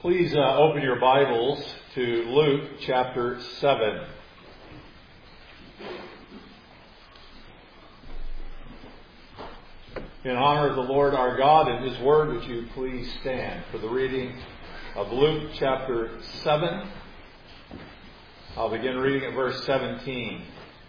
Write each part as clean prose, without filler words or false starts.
Please open your Bibles to Luke chapter 7. In honor of the Lord our God and His Word, would you please stand for the reading of Luke chapter 7. I'll begin reading at verse 17.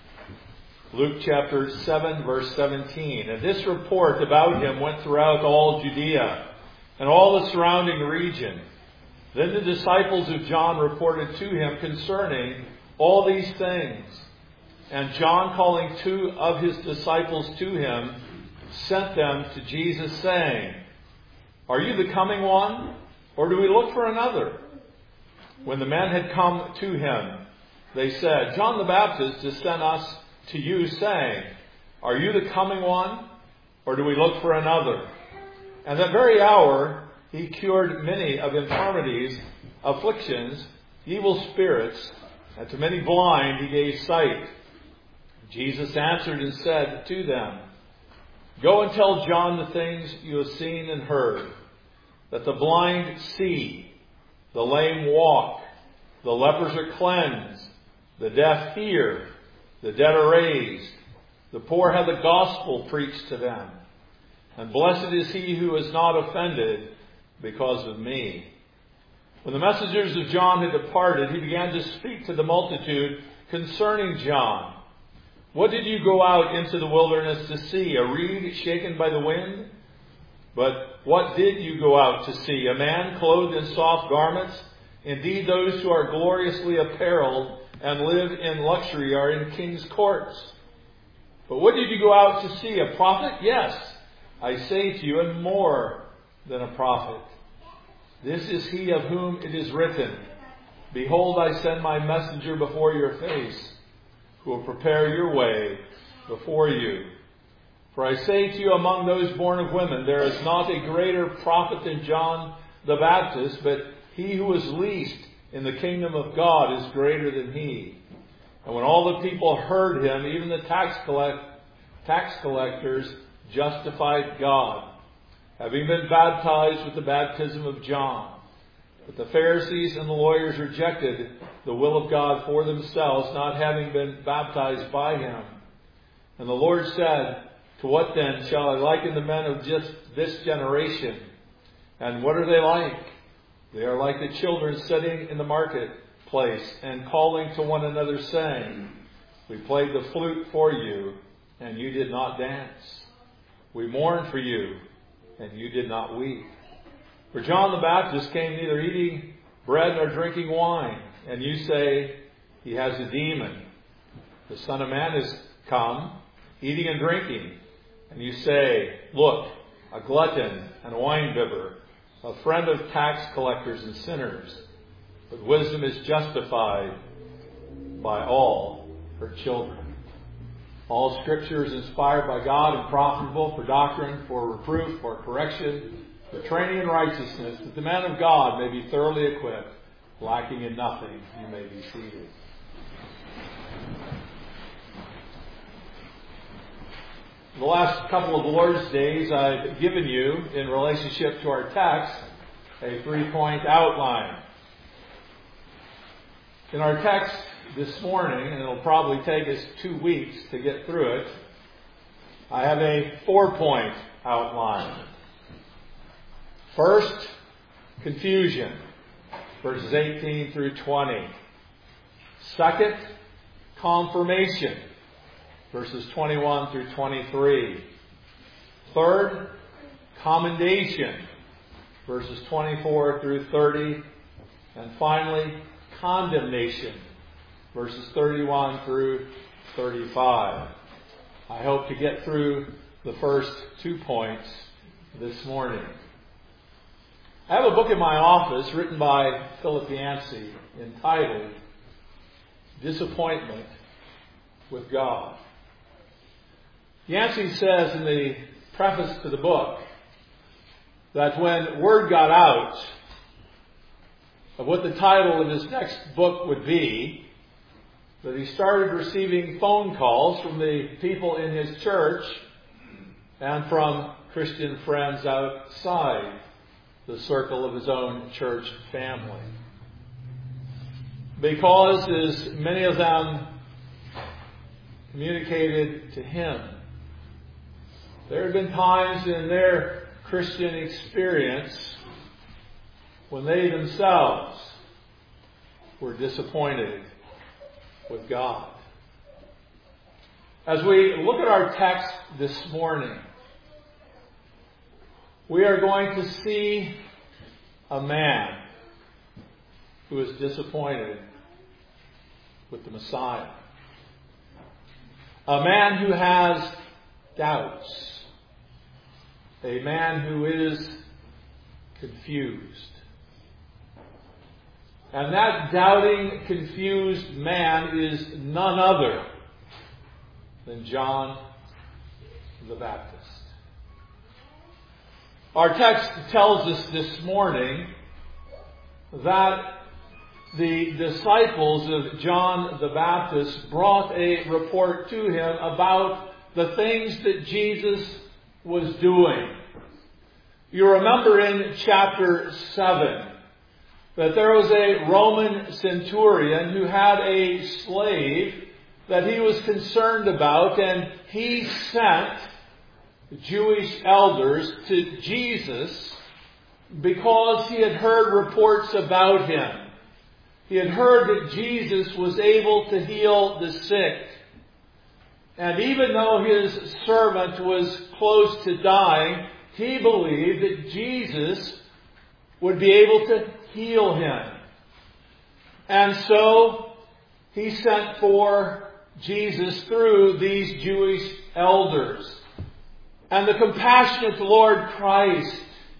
Luke chapter 7, verse 17. And this report about him went throughout all Judea and all the surrounding region. Then the disciples of John reported to him concerning all these things. And John, calling two of his disciples to him, sent them to Jesus, saying, "Are you the coming one, or do we look for another?" When the men had come to him, they said, "John the Baptist has sent us to you, saying, 'Are you the coming one, or do we look for another?'" And that very hour he cured many of infirmities, afflictions, evil spirits, and to many blind he gave sight. Jesus answered and said to them, "Go and tell John the things you have seen and heard, that the blind see, the lame walk, the lepers are cleansed, the deaf hear, the dead are raised, the poor have the gospel preached to them. And blessed is he who is not offended because of me." When the messengers of John had departed, he began to speak to the multitude concerning John. "What did you go out into the wilderness to see? A reed shaken by the wind? But what did you go out to see? A man clothed in soft garments? Indeed, those who are gloriously apparelled and live in luxury are in king's courts. But what did you go out to see? A prophet? Yes, I say to you, and more than a prophet. This is he of whom it is written, 'Behold, I send my messenger before your face, who will prepare your way before you.' For I say to you, among those born of women, there is not a greater prophet than John the Baptist, but he who is least in the kingdom of God is greater than he." And when all the people heard him, even the tax collectors justified God, having been baptized with the baptism of John. But the Pharisees and the lawyers rejected the will of God for themselves, not having been baptized by him. And the Lord said, "To what then shall I liken the men of just this generation? And what are they like? They are like the children sitting in the marketplace and calling to one another, saying, 'We played the flute for you, and you did not dance. We mourned for you, and you did not weep.' For John the Baptist came neither eating bread nor drinking wine, and you say, 'He has a demon.' The Son of Man is come, eating and drinking, and you say, 'Look, a glutton and a winebibber, a friend of tax collectors and sinners.' But wisdom is justified by all her children. All Scripture is inspired by God and profitable for doctrine, for reproof, for correction, for training in righteousness, that the man of God may be thoroughly equipped, lacking in nothing. You may be seated." The last couple of Lord's Days, I've given you, in relationship to our text, a 3-point outline. In our text this morning, and it'll probably take us 2 weeks to get through it, I have a 4-point outline. First, confusion, verses 18 through 20. Second, confirmation, verses 21 through 23. Third, commendation, verses 24 through 30. And finally, condemnation, verses 31 through 35. I hope to get through the first 2 points this morning. I have a book in my office written by Philip Yancey entitled "Disappointment with God." Yancey says in the preface to the book that when word got out of what the title of his next book would be, that he started receiving phone calls from the people in his church and from Christian friends outside the circle of his own church family. Because, as many of them communicated to him, there had been times in their Christian experience when they themselves were disappointed with God. As we look at our text this morning, we are going to see a man who is disappointed with the Messiah. A man who has doubts. A man who is confused. And that doubting, confused man is none other than John the Baptist. Our text tells us this morning that the disciples of John the Baptist brought a report to him about the things that Jesus was doing. You remember in chapter 7 that there was a Roman centurion who had a slave that he was concerned about, and he sent Jewish elders to Jesus because he had heard reports about him. He had heard that Jesus was able to heal the sick. And even though his servant was close to dying, he believed that Jesus would be able to heal him. And so he sent for Jesus through these Jewish elders. And the compassionate Lord Christ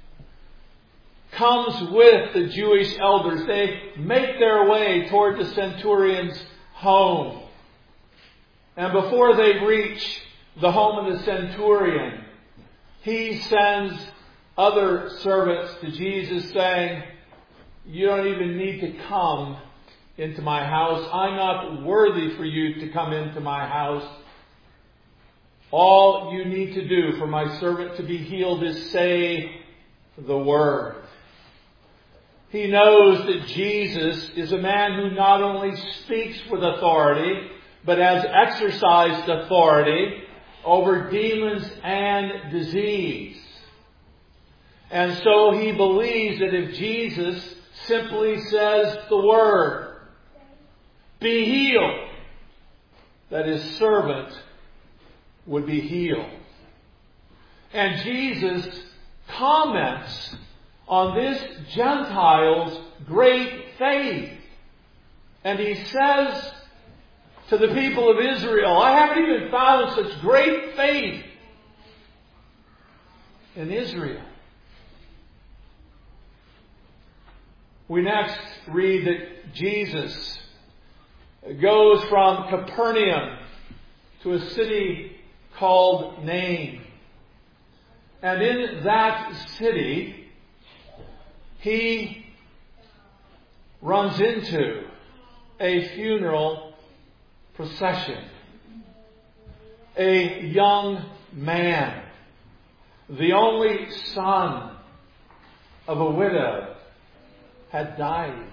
comes with the Jewish elders. They make their way toward the centurion's home. And before they reach the home of the centurion, he sends other servants to Jesus saying, "You don't even need to come into my house. I'm not worthy for you to come into my house. All you need to do for my servant to be healed is say the word." He knows that Jesus is a man who not only speaks with authority, but has exercised authority over demons and disease. And so he believes that if Jesus simply says the word, "Be healed," that his servant would be healed. And Jesus comments on this Gentile's great faith. And he says to the people of Israel, "I haven't even found such great faith in Israel." We next read that Jesus goes from Capernaum to a city called Nain. And in that city, he runs into a funeral procession. A young man, the only son of a widow, had died.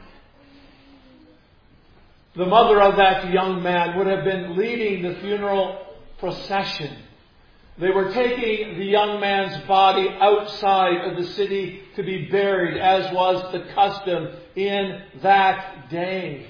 The mother of that young man would have been leading the funeral procession. They were taking the young man's body outside of the city to be buried, as was the custom in that day.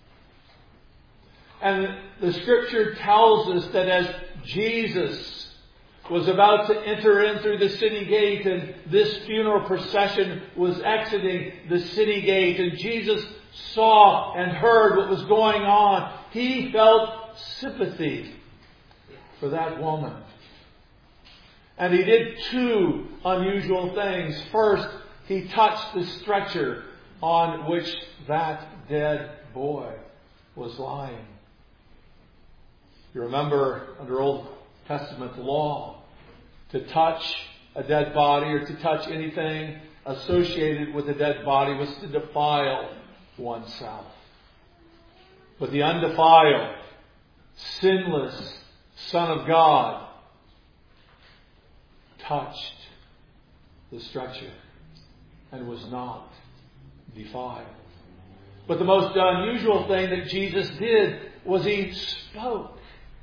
And the Scripture tells us that as Jesus was about to enter in through the city gate, and this funeral procession was exiting the city gate, and Jesus saw and heard what was going on, he felt sympathy for that woman. And he did two unusual things. First, he touched the stretcher on which that dead boy was lying. You remember under Old Testament law, to touch a dead body or to touch anything associated with a dead body was to defile oneself. But the undefiled, sinless Son of God touched the stretcher. and was not defiled. But the most unusual thing that Jesus did was He spoke.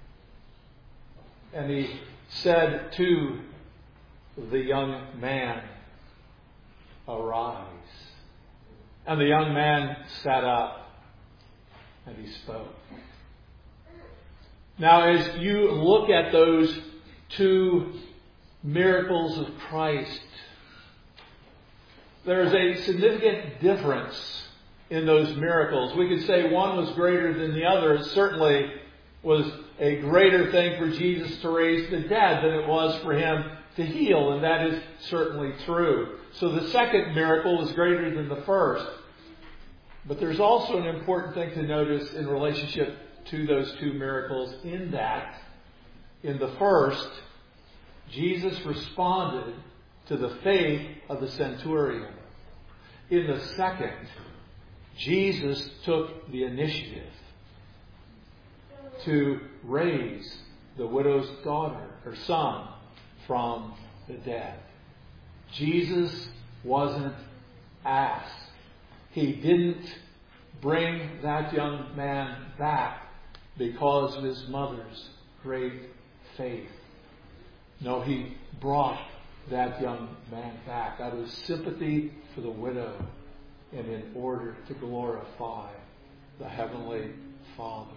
And He said to the young man, "Arise." And the young man sat up and he spoke. Now, as you look at those two miracles of Christ, there's a significant difference in those miracles. We could say one was greater than the other. It certainly was a greater thing for Jesus to raise the dead than it was for Him to heal, and that is certainly true. So the second miracle was greater than the first. But there's also an important thing to notice in relationship to those two miracles, in that in the first, Jesus responded to the faith of the centurion. In the second, Jesus took the initiative to raise the widow's daughter, her son, from the dead. Jesus wasn't asked. He didn't bring that young man back because of his mother's great faith. No, He brought that young man back out of sympathy for the widow and in order to glorify the Heavenly Father.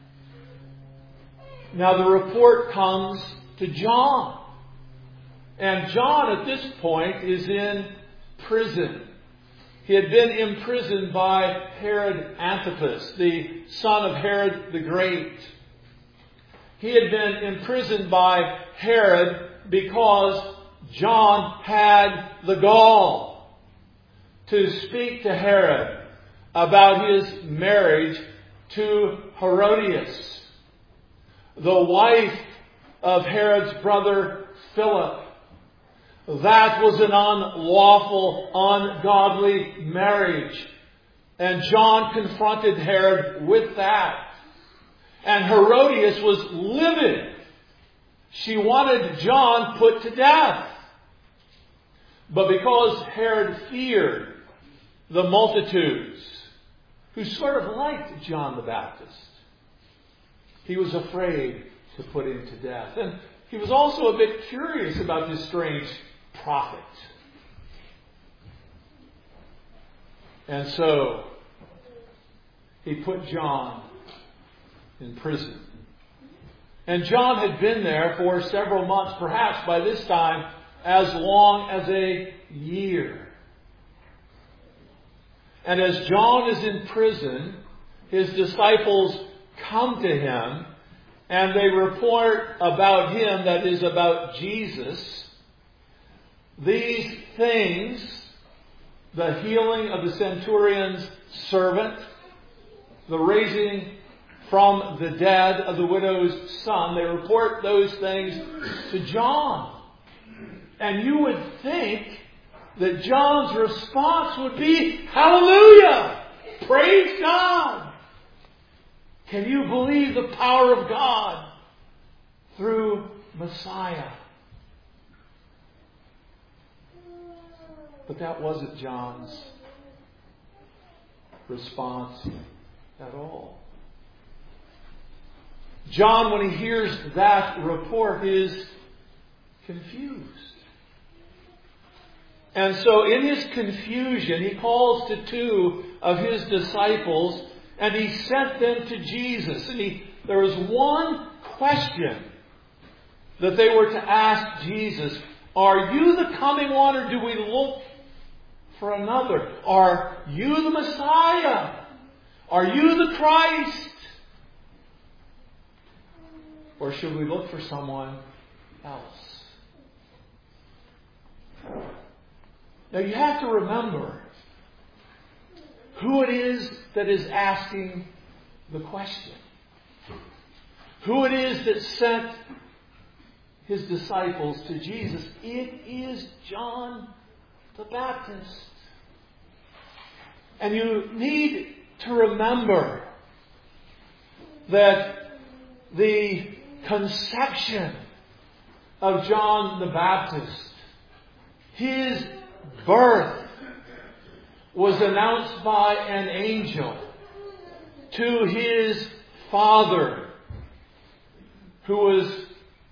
Now the report comes to John. And John at this point is in prison. He had been imprisoned by Herod Antipas, the son of Herod the Great. He had been imprisoned by Herod because John had the gall to speak to Herod about his marriage to Herodias, the wife of Herod's brother Philip. That was an unlawful, ungodly marriage. And John confronted Herod with that. And Herodias was livid. She wanted John put to death. But because Herod feared the multitudes, who sort of liked John the Baptist, he was afraid to put him to death. And he was also a bit curious about this strange prophet. And so he put John in prison. And John had been there for several months, perhaps by this time as long as a year. And as John is in prison, his disciples come to him and they report about him, that is about Jesus, these things: the healing of the centurion's servant, the raising from the dead of the widow's son. They report those things to John. And you would think that John's response would be, "Hallelujah! Praise God! Can you believe the power of God through Messiah?" But that wasn't John's response at all. John, when he hears that report, is confused. And so in his confusion, he calls to two of his disciples and he sent them to Jesus. And there was one question that they were to ask Jesus: "Are you the coming one, or do we look for another? Are you the Messiah? Are you the Christ? Or should we look for someone else?" Now you have to remember who it is that is asking the question. Who it is that sent his disciples to Jesus. It is John the Baptist. And you need to remember that the conception of John the Baptist, his birth, was announced by an angel to his father, who was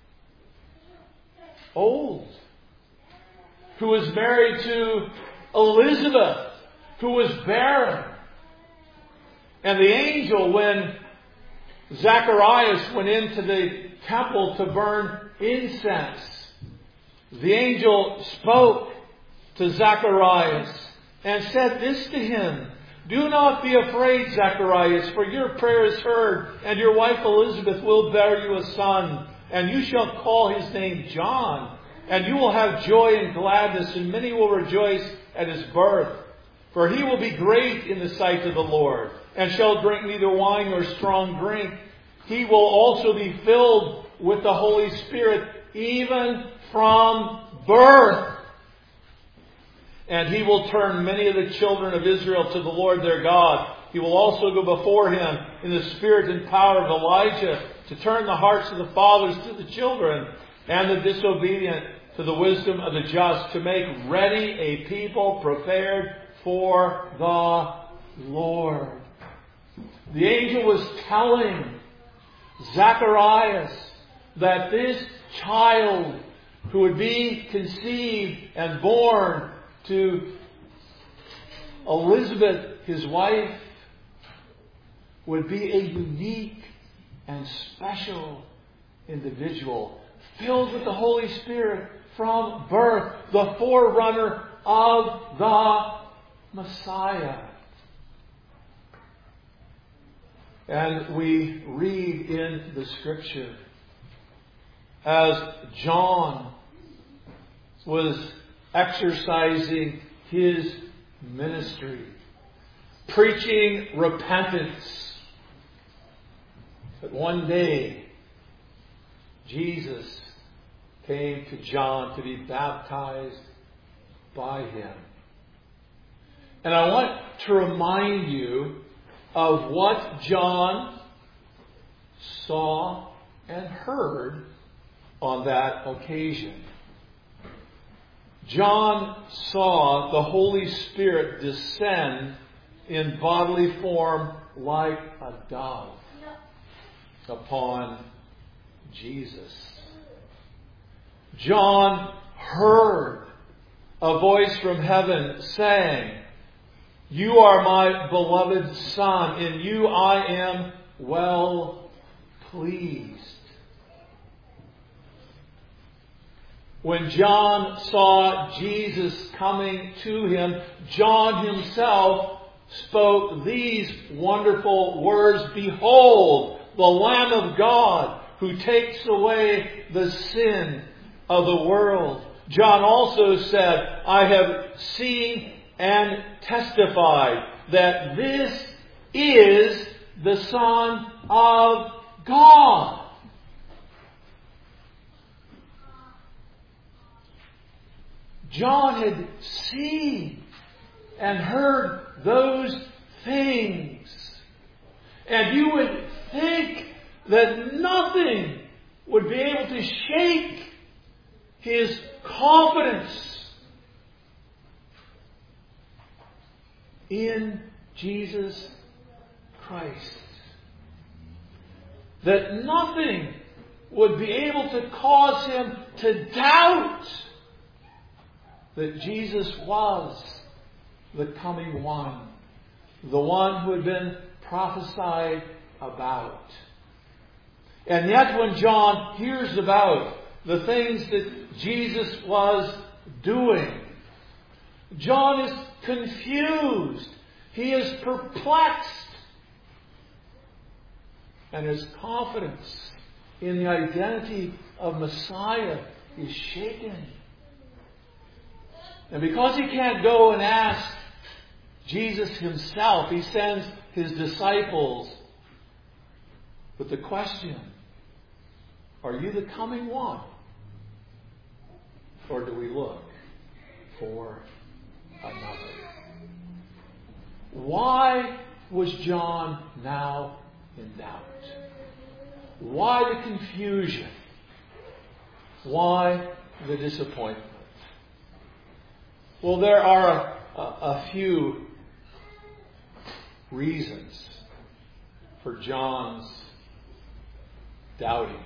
old, who was married to Elizabeth, who was barren. And the angel, when Zacharias went into the temple to burn incense, the angel spoke to Zacharias and said this to him: "Do not be afraid, Zacharias, for your prayer is heard, and your wife Elizabeth will bear you a son, and you shall call his name John. And you will have joy and gladness, and many will rejoice at his birth. For he will be great in the sight of the Lord, and shall drink neither wine nor strong drink. He will also be filled with the Holy Spirit, even from birth. And he will turn many of the children of Israel to the Lord their God. He will also go before him in the spirit and power of Elijah, to turn the hearts of the fathers to the children, and the disobedient to the wisdom of the just, to make ready a people prepared for the Lord." The angel was telling Zacharias that this child who would be conceived and born to Elizabeth, his wife, would be a unique and special individual, filled with the Holy Spirit from birth, the forerunner of the Messiah. And we read in the Scripture, as John was exercising his ministry, preaching repentance, that one day Jesus came to John to be baptized by him. And I want to remind you of what John saw and heard on that occasion. John saw the Holy Spirit descend in bodily form like a dove upon Jesus. John heard a voice from heaven saying, "You are my beloved Son, in you I am well pleased." When John saw Jesus coming to him, John himself spoke these wonderful words: "Behold, the Lamb of God who takes away the sin of the world." John also said, "I have seen and testified that this is the Son of God." John had seen and heard those things. And you would think that nothing would be able to shake his confidence in Jesus Christ. That nothing would be able to cause him to doubt that Jesus was the coming one, the one who had been prophesied about. And yet when John hears about the things that Jesus was doing, John is confused. He is perplexed. And his confidence in the identity of Messiah is shaken. And because he can't go and ask Jesus himself, he sends his disciples with the question, "Are you the coming one? Or do we look for another?" Why was John now in doubt? Why the confusion? Why the disappointment? Well, there are a few reasons for John's doubting.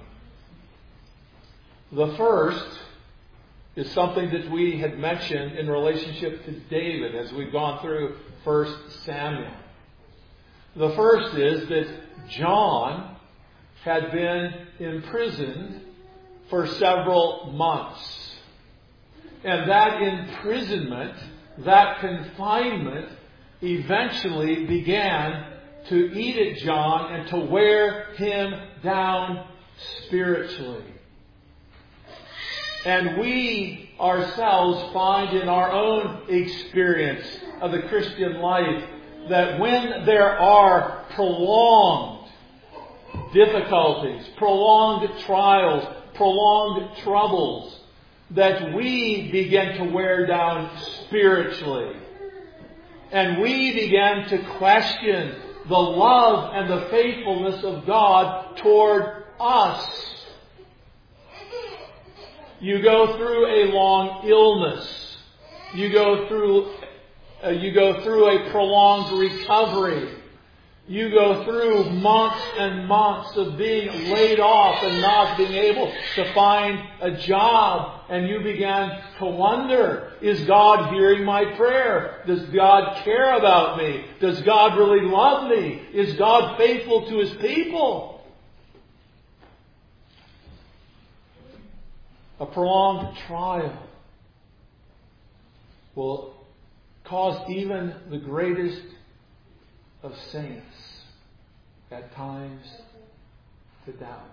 The first is something that we had mentioned in relationship to David as we've gone through 1 Samuel. The first is that John had been imprisoned for several months. And that imprisonment, that confinement, eventually began to eat at John and to wear him down spiritually. And we ourselves find in our own experience of the Christian life that when there are prolonged difficulties, prolonged trials, prolonged troubles, that we begin to wear down spiritually. And we begin to question the love and the faithfulness of God toward us. You go through a long illness. You go through a prolonged recovery. You go through months and months of being laid off and not being able to find a job. And you begin to wonder, is God hearing my prayer? Does God care about me? Does God really love me? Is God faithful to His people? A prolonged trial will cause even the greatest of saints at times to doubt.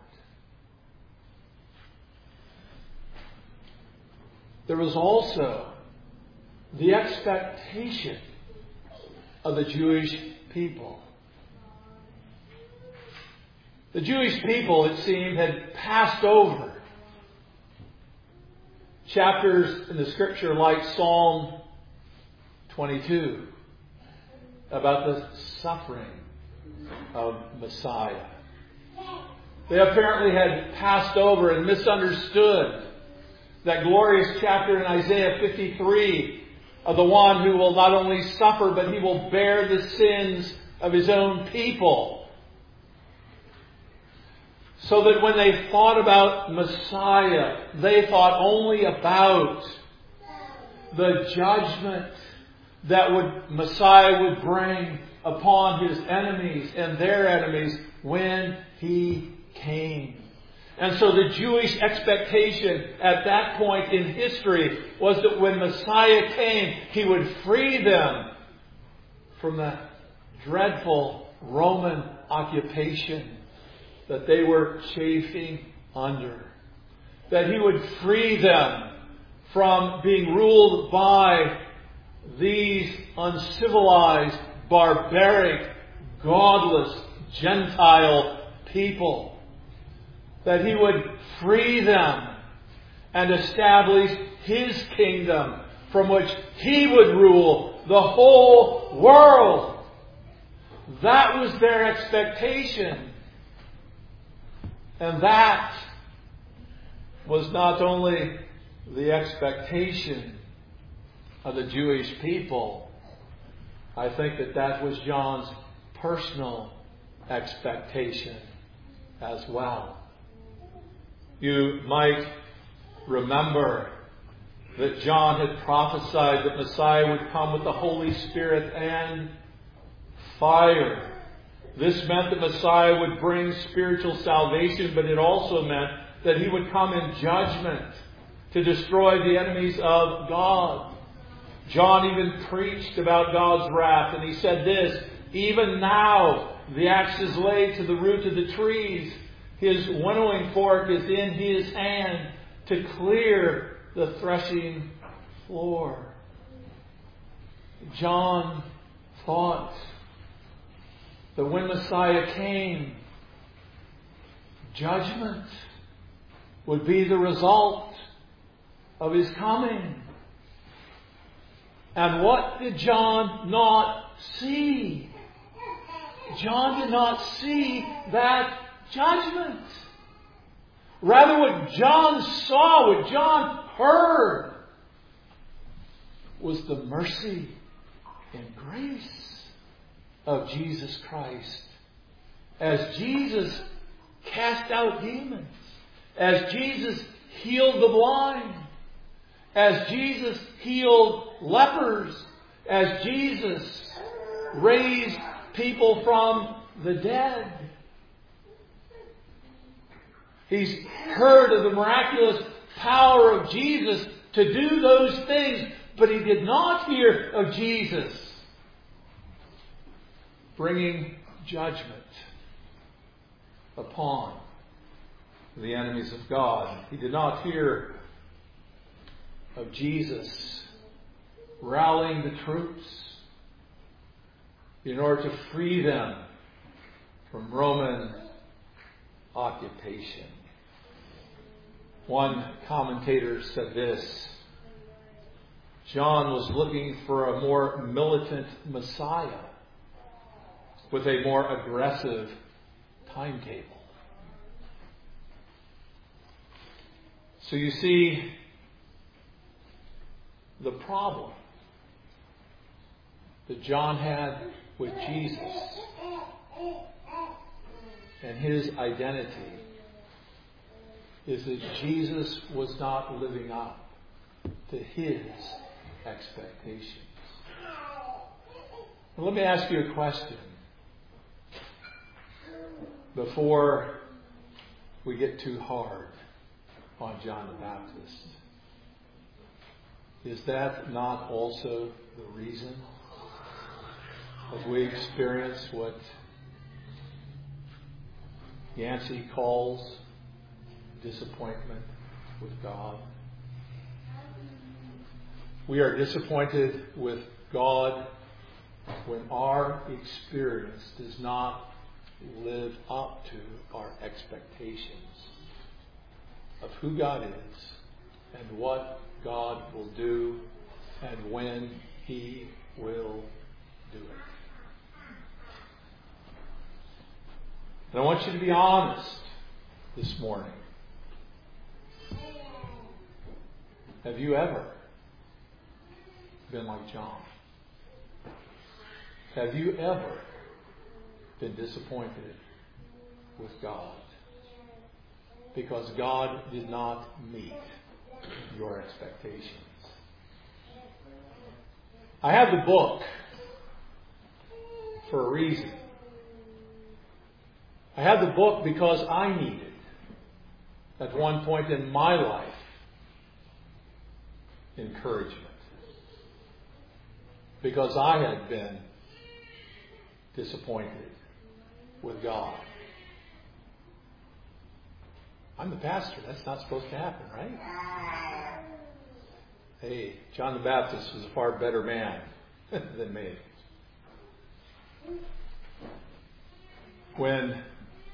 There was also the expectation of the Jewish people. The Jewish people, it seemed, had passed over chapters in the Scripture like Psalm 22 about the suffering of Messiah. They apparently had passed over and misunderstood that glorious chapter in Isaiah 53 of the one who will not only suffer, but He will bear the sins of His own people. So that when they thought about Messiah, they thought only about the judgment that Messiah would bring upon His enemies and their enemies when He came. And so the Jewish expectation at that point in history was that when Messiah came, He would free them from the dreadful Roman occupation that they were chafing under. That He would free them from being ruled by these uncivilized, barbaric, godless, Gentile people. That He would free them and establish His kingdom from which He would rule the whole world. That was their expectation. And that was not only the expectation of the Jewish people. I think that was John's personal expectation as well. You might remember that John had prophesied that Messiah would come with the Holy Spirit and fire. This meant that Messiah would bring spiritual salvation, but it also meant that He would come in judgment to destroy the enemies of God. John even preached about God's wrath, and he said this, even now the axe is laid to the root of the trees. His winnowing fork is in His hand to clear the threshing floor. John thought that when Messiah came, judgment would be the result of His coming. And what did John not see? John did not see that judgment. Rather, what John saw, what John heard, was the mercy and grace of Jesus Christ. As Jesus cast out demons, as Jesus healed the blind, as Jesus healed lepers, as Jesus raised people from the dead. He's heard of the miraculous power of Jesus to do those things, but he did not hear of Jesus bringing judgment upon the enemies of God. He did not hear of Jesus rallying the troops in order to free them from Roman occupation. One commentator said this: John was looking for a more militant Messiah with a more aggressive timetable. So you see the problem that John had with Jesus and his identity is that Jesus was not living up to his expectations. Now, let me ask you a question before we get too hard on John the Baptist. Is that not also the reason that we experience what Yancey calls disappointment with God? We are disappointed with God when our experience does not live up to our expectations of who God is and what God will do and when He will do it. And I want you to be honest this morning. Have you ever been like John? Have you ever been disappointed with God because God did not meet your expectations? I have the book for a reason. I have the book because I needed, at one point in my life, encouragement. Because I had been disappointed with God. I'm the pastor. That's not supposed to happen, right? Hey, John the Baptist was a far better man than me. When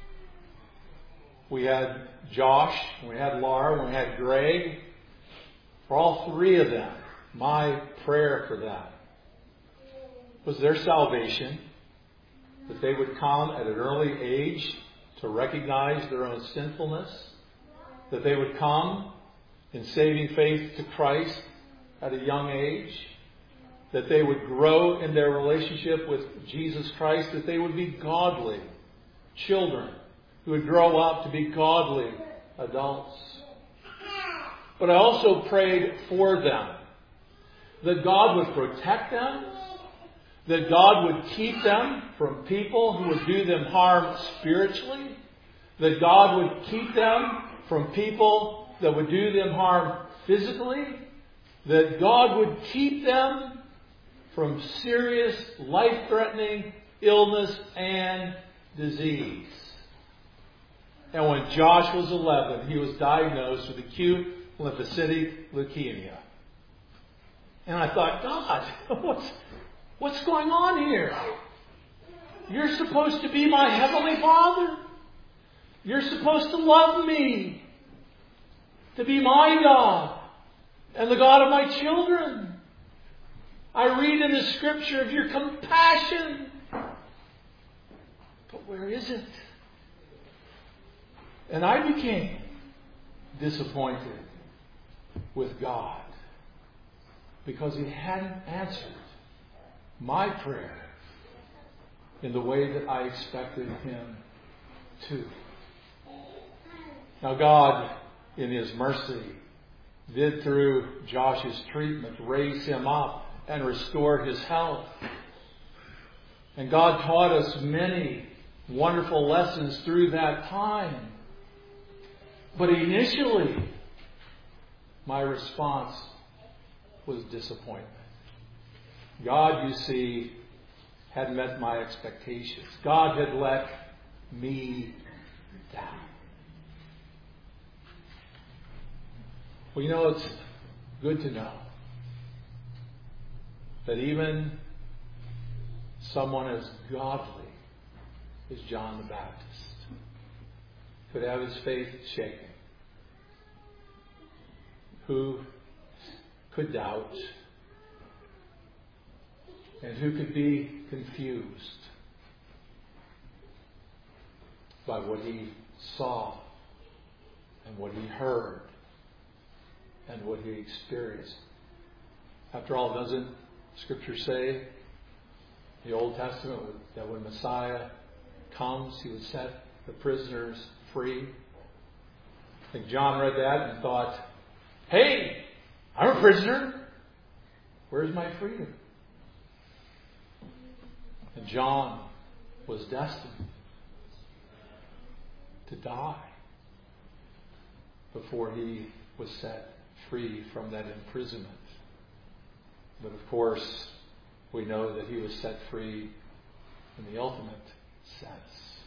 we had Josh, we had Laura, we had Greg, for all three of them, my prayer for them was their salvation, that they would come at an early age to recognize their own sinfulness, that they would come in saving faith to Christ at a young age, that they would grow in their relationship with Jesus Christ, that they would be godly children who would grow up to be godly adults. But I also prayed for them, that God would protect them, that God would keep them from people who would do them harm spiritually, that God would keep them from people that would do them harm physically, that God would keep them from serious, life-threatening illness and disease. And when Josh was 11, he was diagnosed with acute lymphocytic leukemia. And I thought, God, what's going on here? You're supposed to be my Heavenly Father. You're supposed to love me, to be my God and the God of my children. I read in the Scripture of your compassion. But where is it? And I became disappointed with God because He hadn't answered my prayer in the way that I expected Him to. Now God, in His mercy, did through Josh's treatment raise him up and restore his health. And God taught us many wonderful lessons through that time. But initially, my response was disappointment. God, you see, had met my expectations. God had let me down. Well, you know, it's good to know that even someone as godly as John the Baptist could have his faith shaken. Who could doubt? And who could be confused by what he saw and what he heard and what he experienced? After all, doesn't Scripture say in the Old Testament that when Messiah comes, He would set the prisoners free? I think John read that and thought, hey, I'm a prisoner. Where's my freedom? And John was destined to die before he was set free from that imprisonment. But of course, we know that he was set free in the ultimate sense.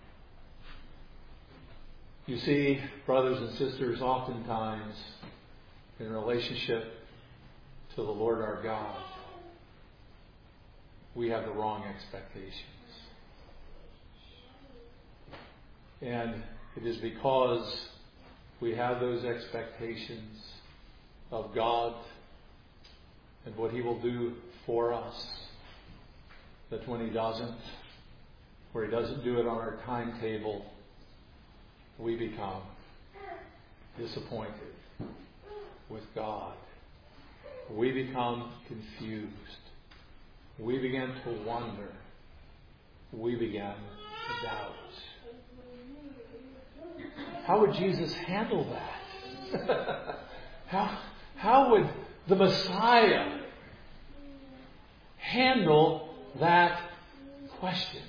You see, brothers and sisters, oftentimes in relationship to the Lord our God, we have the wrong expectations. And it is because we have those expectations of God and what He will do for us, that when He doesn't, or He doesn't do it on our timetable, we become disappointed with God. We become confused. We begin to wonder. We begin to doubt. How would Jesus handle that? How would the Messiah handle that question?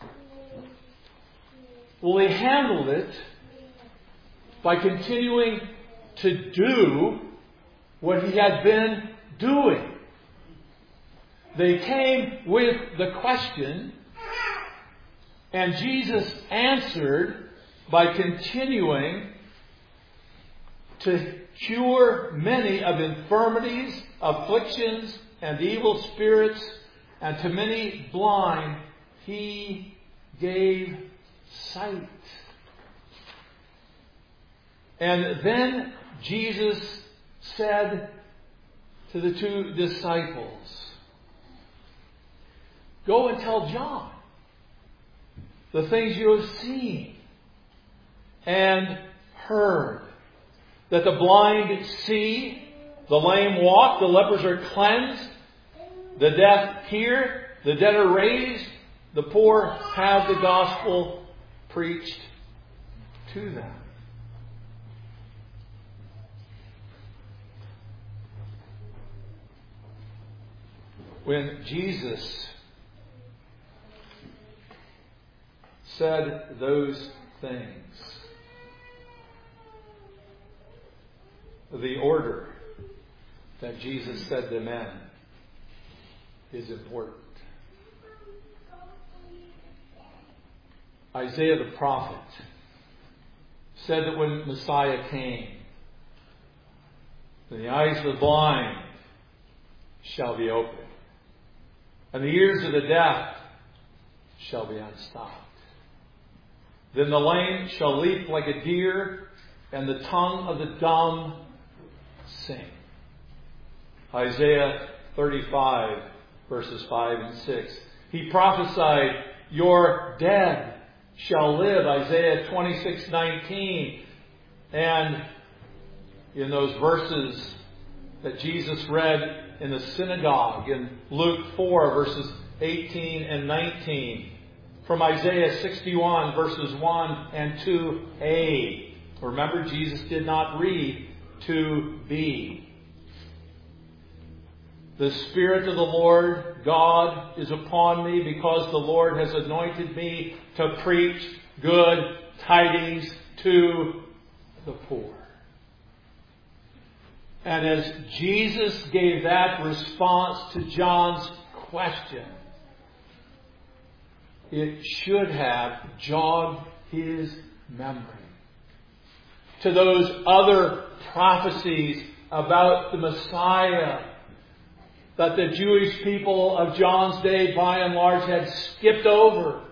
Well, He handled it by continuing to do what He had been doing. They came with the question, and Jesus answered by continuing to cure many of infirmities, afflictions, and evil spirits, and to many blind He gave sight. And then Jesus said to the two disciples, go and tell John the things you have seen and heard, that the blind see, the lame walk, the lepers are cleansed, the deaf hear, the dead are raised, the poor have the gospel preached to them. When Jesus said those things, the order that Jesus said them in is important. Isaiah the prophet said that when Messiah came, the eyes of the blind shall be opened, and the ears of the deaf shall be unstopped. Then the lame shall leap like a deer, and the tongue of the dumb sing. Isaiah 35, verses 5 and 6. He prophesied, your dead shall live. Isaiah 26:19. And in those verses that Jesus read in the synagogue in Luke 4, verses 18 and 19. From Isaiah 61, verses 1 and 2a. Remember, Jesus did not read 2b. The Spirit of the Lord God is upon me, because the Lord has anointed me to preach good tidings to the poor. And as Jesus gave that response to John's question, it should have jogged his memory to those other prophecies about the Messiah that the Jewish people of John's day, by and large, had skipped over.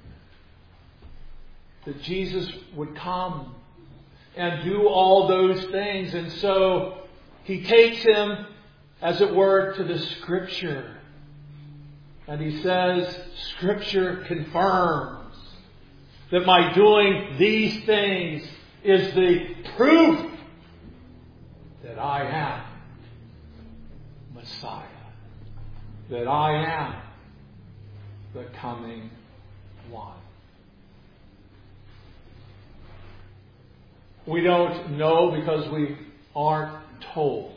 That Jesus would come and do all those things. And so he takes him, as it were, to the Scripture. And he says, Scripture confirms that my doing these things is the proof that I am Messiah. That I am the coming one. We don't know because we aren't told.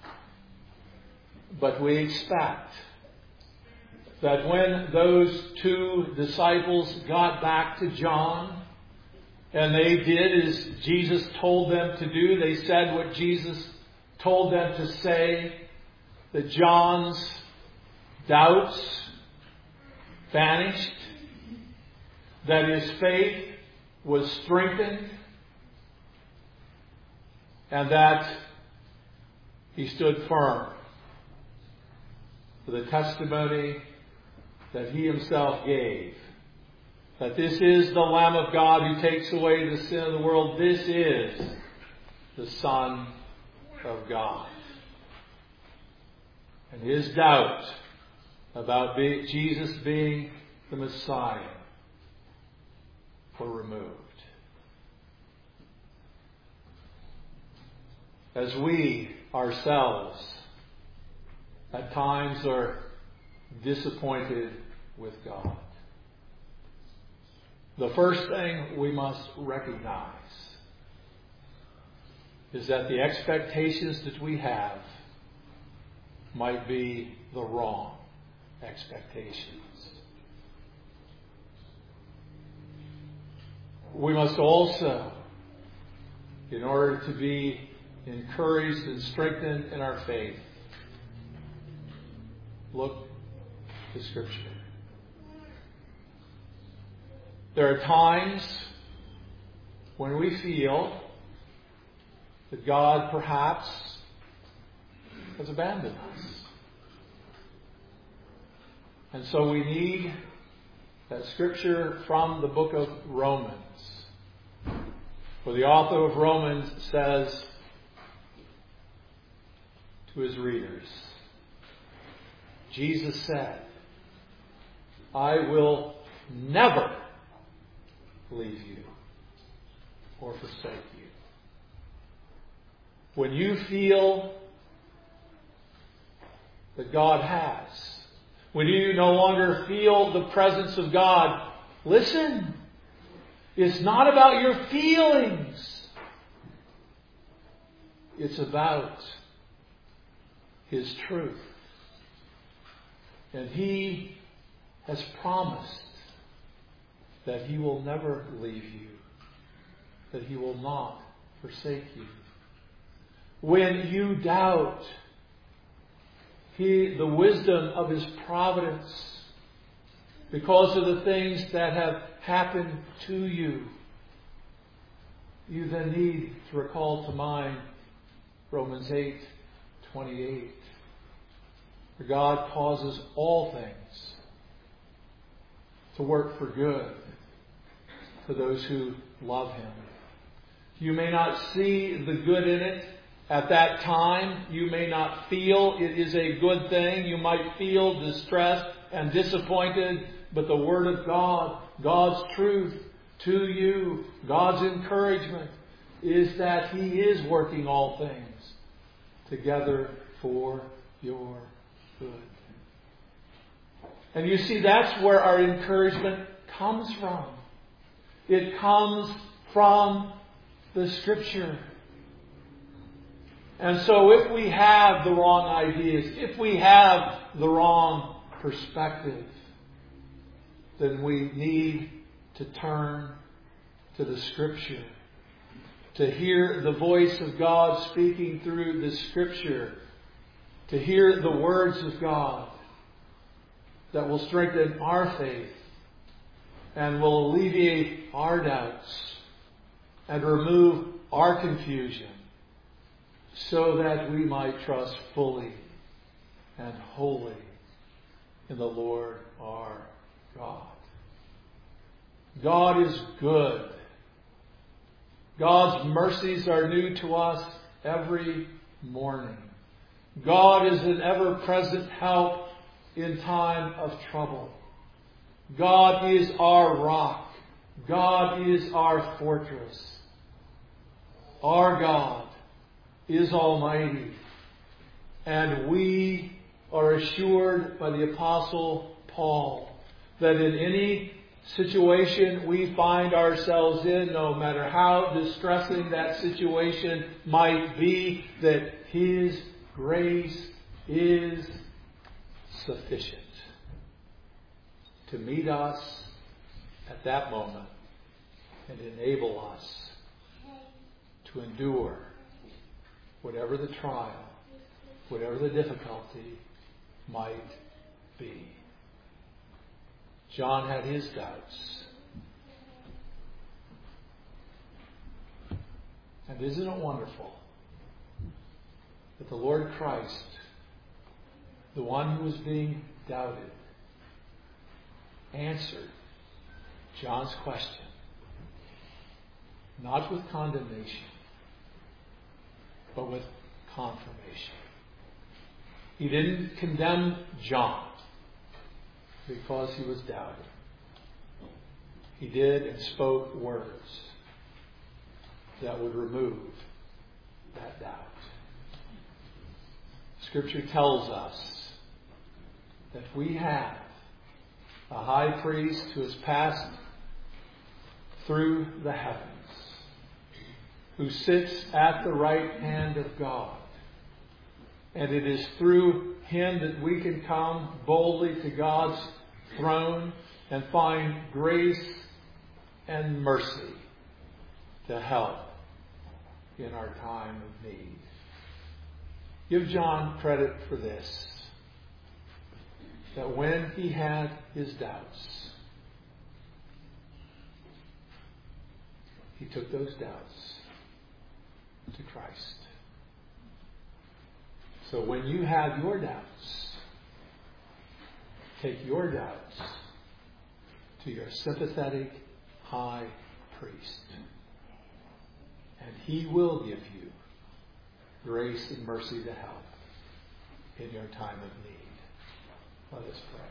But we expect that when those two disciples got back to John, and they did as Jesus told them to do, they said what Jesus told them to say, that John's doubts vanished, that his faith was strengthened, and that he stood firm for the testimony that he himself gave. That this is the Lamb of God who takes away the sin of the world. This is the Son of God. And his doubt about Jesus being the Messiah were removed. As we ourselves at times are disappointed with God, the first thing we must recognize is that the expectations that we have might be the wrong expectations. We must also, in order to be encouraged and strengthened in our faith, look to Scripture. There are times when we feel that God perhaps has abandoned us. And so we need that Scripture from the book of Romans, where the author of Romans says to his readers, Jesus said, I will never leave you or forsake you. When you feel that God has, when you no longer feel the presence of God, listen, it's not about your feelings. It's about His truth. And He has promised that He will never leave you, that He will not forsake you. When you doubt the wisdom of His providence because of the things that have happened to you, you then need to recall to mind Romans 8:28. For God causes all things to work for good to those who love Him. You may not see the good in it at that time. You may not feel it is a good thing. You might feel distressed and disappointed. But the Word of God, God's truth to you, God's encouragement, is that He is working all things together for your good. And you see, that's where our encouragement comes from. It comes from the Scripture. And so if we have the wrong ideas, if we have the wrong perspective, then we need to turn to the Scripture, to hear the voice of God speaking through the Scripture, to hear the words of God that will strengthen our faith and will alleviate our doubts and remove our confusion, so that we might trust fully and wholly in the Lord our God. God is good. God's mercies are new to us every morning. God is an ever-present help in time of trouble. God is our rock. God is our fortress. Our God is almighty. And we are assured by the Apostle Paul that in any situation we find ourselves in, no matter how distressing that situation might be, that His grace is sufficient to meet us at that moment and enable us to endure whatever the trial, whatever the difficulty might be. John had his doubts. And isn't it wonderful that the Lord Christ, the one who was being doubted, answered John's question, not with condemnation, but with confirmation. He didn't condemn John because he was doubting. He did and spoke words that would remove that doubt. Scripture tells us that we have a high priest who has passed through the heavens, who sits at the right hand of God. And it is through Him that we can come boldly to God's throne and find grace and mercy to help in our time of need. Give John credit for this, that when he had his doubts, he took those doubts to Christ. So when you have your doubts, take your doubts to your sympathetic high priest, and He will give you grace and mercy to help in your time of need. Let us pray.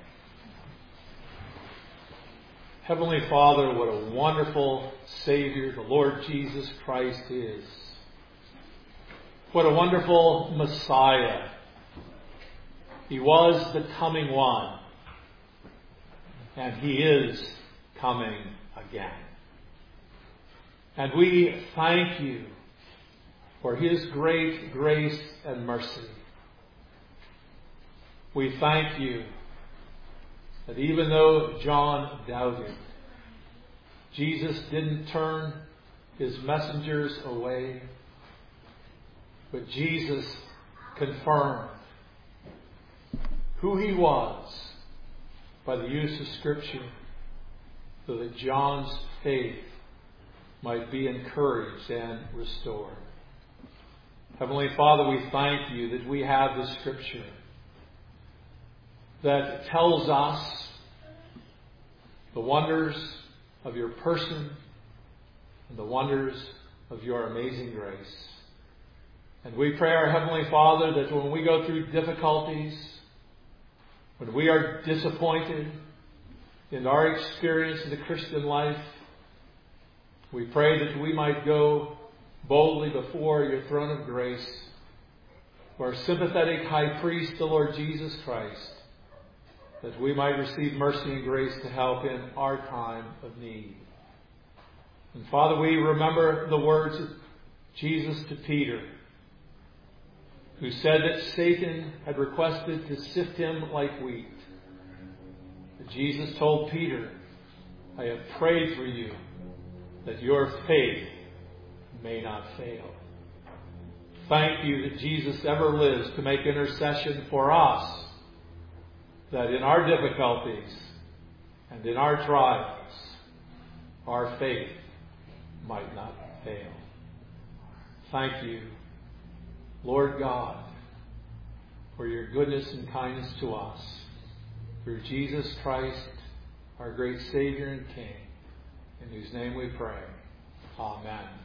Heavenly Father, what a wonderful Savior the Lord Jesus Christ is. What a wonderful Messiah. He was the coming one, and He is coming again. And we thank You for His great grace and mercy. We thank You that even though John doubted, Jesus didn't turn His messengers away, but Jesus confirmed who He was by the use of Scripture, so that John's faith might be encouraged and restored. Heavenly Father, we thank You that we have the Scripture that tells us the wonders of Your person and the wonders of Your amazing grace. And we pray, our Heavenly Father, that when we go through difficulties, when we are disappointed in our experience of the Christian life, we pray that we might go boldly before Your throne of grace, where our sympathetic high priest, the Lord Jesus Christ, that we might receive mercy and grace to help in our time of need. And Father, we remember the words of Jesus to Peter, who said that Satan had requested to sift him like wheat. But Jesus told Peter, I have prayed for you that your faith may not fail. Thank you that Jesus ever lives to make intercession for us, that in our difficulties and in our trials, our faith might not fail. Thank you, Lord God, for your goodness and kindness to us. Through Jesus Christ, our great Savior and King, in whose name we pray. Amen.